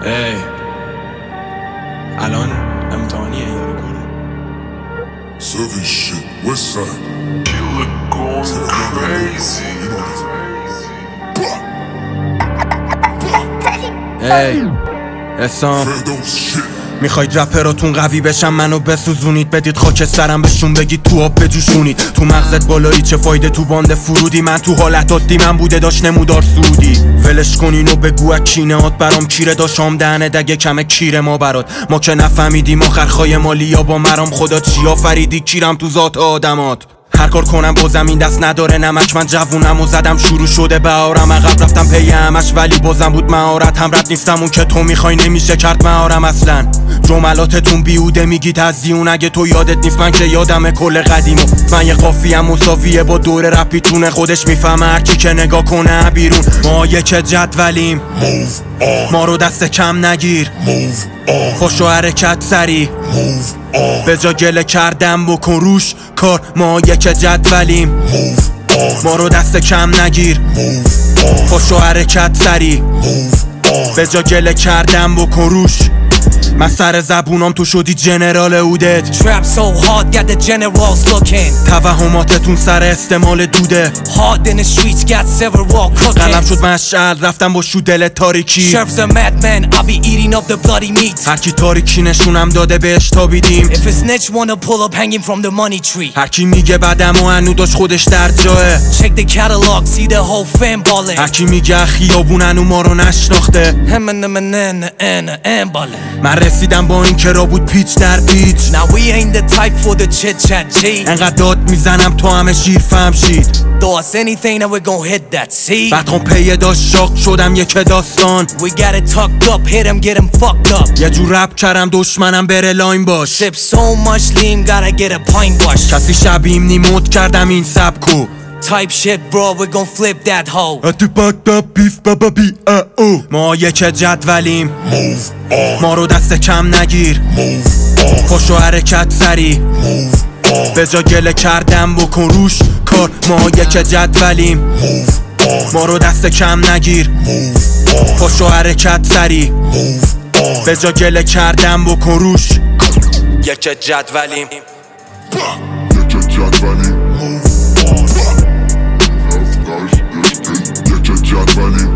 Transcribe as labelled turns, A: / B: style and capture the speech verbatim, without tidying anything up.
A: ای الان امتحانیه یا ریکورده؟
B: Serving shit, west side.
C: Killer going crazy.
A: ای اسام
B: Those shit.
A: میخواید رپراتون قوی بشن منو بسوزونید، بدید خاک سرم بهشون بگید تو آب بجوشونید. تو مغزت بالایی چه فایده تو باند فرودی، من تو حالت عادی من بوده داشت نمودار سودی. ولش کنین و بگو اکینه هات برام کیره داشام دهنه دگه کمه کیره ما برات. ما که نفهمیدیم آخرخای مالی یا با مرام خدا چی آفریدی کیرم تو ذات آدمات. هر کار کنم بازم این دست نداره نمک، من جوونم و زدم شروع شده بهارم. عقب رفتم پی همش ولی بازم بود مهارت، هم رد نیستم اون که تو میخوای نمیشه کرد مهارم اصلا. جملاتتون بیوده میگید از دیون، اگه تو یادت نیست من که یادم کل قدیمو. من یه قافیم مساویه با دور رپیتونه، خودش میفهمه هرکی که نگاه کنه بیرون. ما یک جدولیم ما رو دست کم نگیر، خوش و حرکت سری به جا گله کردم بکن روش کار. ما یک جدولیم ما رو دست کم نگیر، خوش و حرکت سری به جا گله کردم بکن روش. من سر زبونام تو شدی جنرال اودت.
D: Trap so hard got the generals looking.
A: توهماتتون سر استعمال دوده.
D: Hard in the streets got several cooking.
A: قلم شد مشعل رفتم با شو دل تاریکی.
D: Sheriff's a madman I'll be eating up the bloody meat.
A: هرکی تاریکی نشونم داده بهش تابیدیم.
D: If a snitch wanna pull up hanging from the money tree.
A: هرکی میگه بدم و هنو داشت خودش در جاه.
D: Check the catalog see the whole fam ballin'.
A: هرکی میگه خیابون هنو ما رو نشناخته.
D: Eminem and and and ballin'.
A: من رسیدم با این کرا بود پیچ در پیچ.
D: Now we ain't the type for the chit chat G.
A: انقدر داد میزنم تو همه شیر فهم شید.
D: Throw us anything and we're gon' hit that see.
A: بعد خون پیه داشت شاق شدم یک داستان.
D: We got it tucked up hit him get him fucked up.
A: یه جور رپ کردم دشمنم بره لاین باش.
D: Sip so much lean gotta get a pint wash.
A: کسی شبیم نیموت کردم این سبکو.
D: Type shit bro we gon' flip that hoe.
A: اتو باک بیف بابا بی او. ما یک جدولیم ما رو دست کم نگیر، خوش و حرکت سری به جا گله کردم بکن روش کار. ما یک جدولیم ما رو دست کم نگیر، خوش و حرکت سری به جا گله کردم بکن روش. یک جدولیم
B: یک جدولیم یک جدولیم